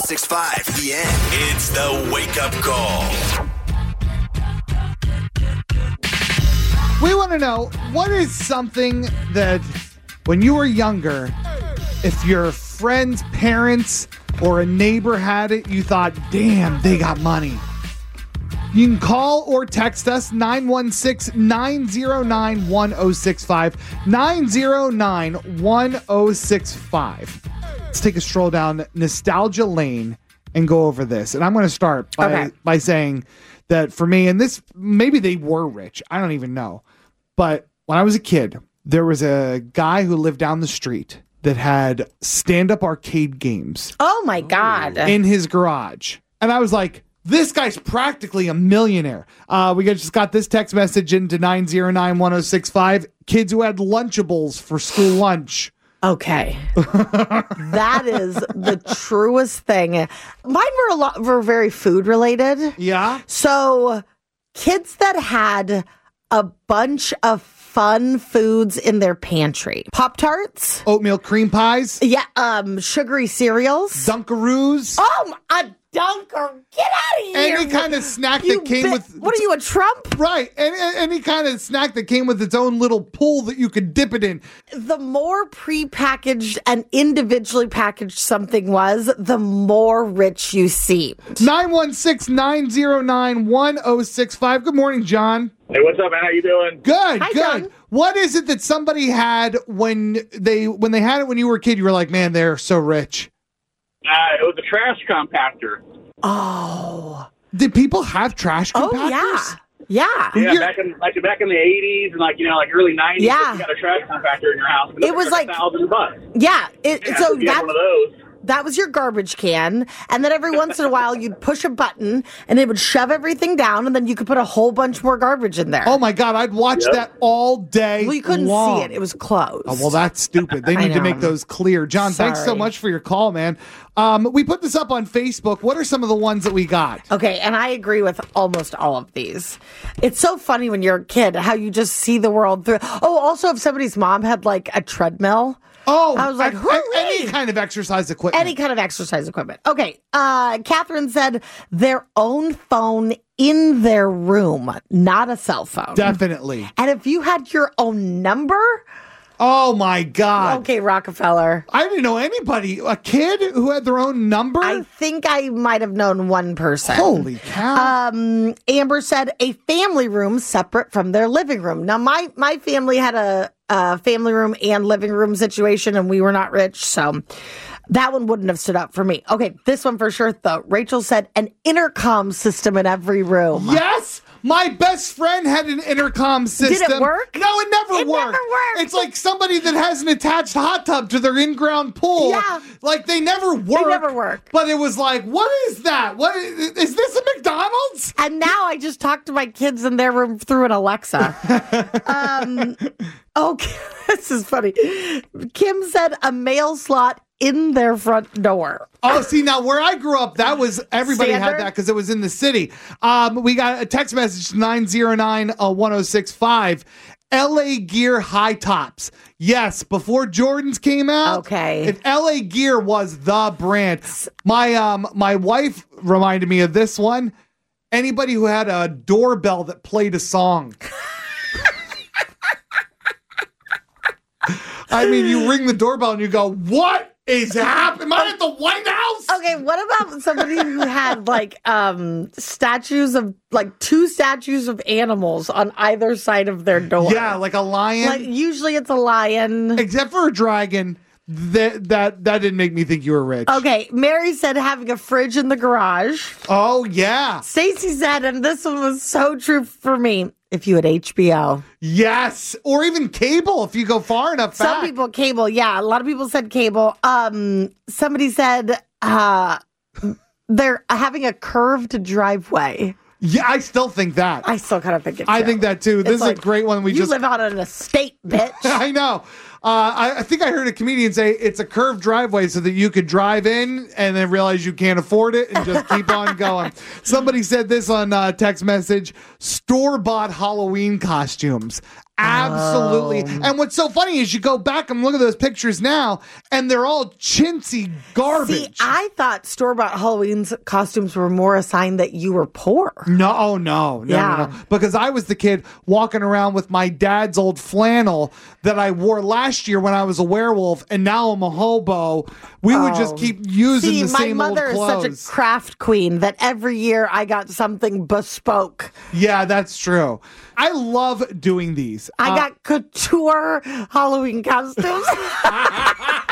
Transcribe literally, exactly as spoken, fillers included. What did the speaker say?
six point five The End. It's the Wake Up Call. We want to know, what is something that when you were younger, if your friend's parents or a neighbor had it, you thought, damn, they got money. You can call or text us nine one six, nine zero nine, one zero six five, nine zero nine, one zero six five. Let's take a stroll down nostalgia lane and go over this. And I'm going to start by, Okay. by saying that for me, and this, maybe they were rich. I don't even know. But when I was a kid, there was a guy who lived down the street that had stand-up arcade games Oh, my God. in his garage. And I was like, this guy's practically a millionaire. Uh, we just got this text message into nine zero nine, one zero six five. Kids who had Lunchables for school lunch. Okay. That is the truest thing. Mine were a lot, were very food related. Yeah? So kids that had a bunch of fun foods in their pantry. Pop-Tarts. Oatmeal cream pies. Yeah, um, sugary cereals. Dunkaroos. Oh, a Dunker. Get out of here. Any kind of snack You that came bit- with... What are you, a Trump? Right. Any, any kind of snack that came with its own little pool that you could dip it in. The more prepackaged and individually packaged something was, the more rich you seemed. nine one six, nine zero nine, one zero six five. Good morning, John. Hey, what's up, man? How you doing? Good, Hi, good. John. What is it that somebody had when they when they had it when you were a kid? You were like, man, they're so rich. Uh, it was a trash compactor. Oh. Did people have trash compactors? Oh, yeah. Yeah. Yeah, You're- back in like back in the eighties and like you know like early nineties. Yeah. You got a trash compactor in your house. but It was for like- a thousand bucks. Yeah. It, Yeah, so you had that, one of those. that was your garbage can. And then every once in a while, you'd push a button and it would shove everything down. And then you could put a whole bunch more garbage in there. Oh my God, I'd watch Yep. that all day. well, you couldn't long. see it. It was closed. Oh, well, that's stupid. They I need to know. make those clear. John, thanks so Sorry. much for your call, man. Um, we put this up on Facebook. What are some of the ones that we got? Okay, and I agree with almost all of these. It's so funny when you're a kid how you just see the world through. Oh, also, if somebody's mom had like a treadmill, Oh, I was like, a- a- hooray! any kind of exercise equipment. any kind of exercise equipment. Okay, uh, Catherine said their own phone in their room, not a cell phone. Definitely. And if you had your own number, Oh my God. okay, Rockefeller. I didn't know anybody, a kid who had their own number. I think I might have known one person. Holy cow. Um, Amber said a family room separate from their living room. Now, my my family had a, a family room and living room situation, and we were not rich, so that one wouldn't have stood up for me. Okay, this one for sure, though. Rachel said an intercom system in every room. Yes, my best friend had an intercom system. work? No, it never It worked. never worked. It's like somebody that has an attached hot tub to their in-ground pool. Yeah. Like they never work. never work. But it was like, what is that? What is, is this a McDonald's? And now I just talk to my kids in their room through an Alexa. um, okay, this is funny. Kim said a mail slot in their front door. Oh, see, now where I grew up, that was, everybody had Standard? that because it was in the city. Um, we got a text message to nine zero nine, one zero six five. L A Gear high tops. Yes, before Jordans came out. Okay. If L A Gear was the brand. My um my wife reminded me of this one. Anybody who had a doorbell that played a song. I mean, you ring the doorbell and you go, what is happening? Am I at the White House? Okay, what about somebody who had like um statues of like two statues of animals on either side of their door? Yeah, like a lion. Like usually it's a lion. Except for a dragon. That that that didn't make me think you were rich. Okay, Mary said having a fridge in the garage. Oh yeah. Stacy said, and this one was so true for me, if you had H B O. Yes. Or even cable if you go far enough Some back. people cable, yeah. A lot of people said cable. Um, somebody said uh, they're having a curved driveway. Yeah, I still think that. I still kind of think it. I too. think that too. This It's is like, a great one. We you just live out on an estate, bitch. I know. Uh, I, I think I heard a comedian say it's a curved driveway so that you could drive in and then realize you can't afford it and just keep on going. Somebody said this on uh, text message: store-bought Halloween costumes. Absolutely. Oh. And what's so funny is you go back and look at those pictures now, and they're all chintzy garbage. See, I thought store-bought Halloween costumes were more a sign that you were poor. No, oh, no, no, Yeah. no, no. Because I was the kid walking around with my dad's old flannel that I wore last year when I was a werewolf, and now I'm a hobo. We would just Oh. keep using See, the my same old mother is clothes. such a craft queen that every year I got something bespoke. Yeah, that's true. I love doing these. I Uh, got couture Halloween costumes.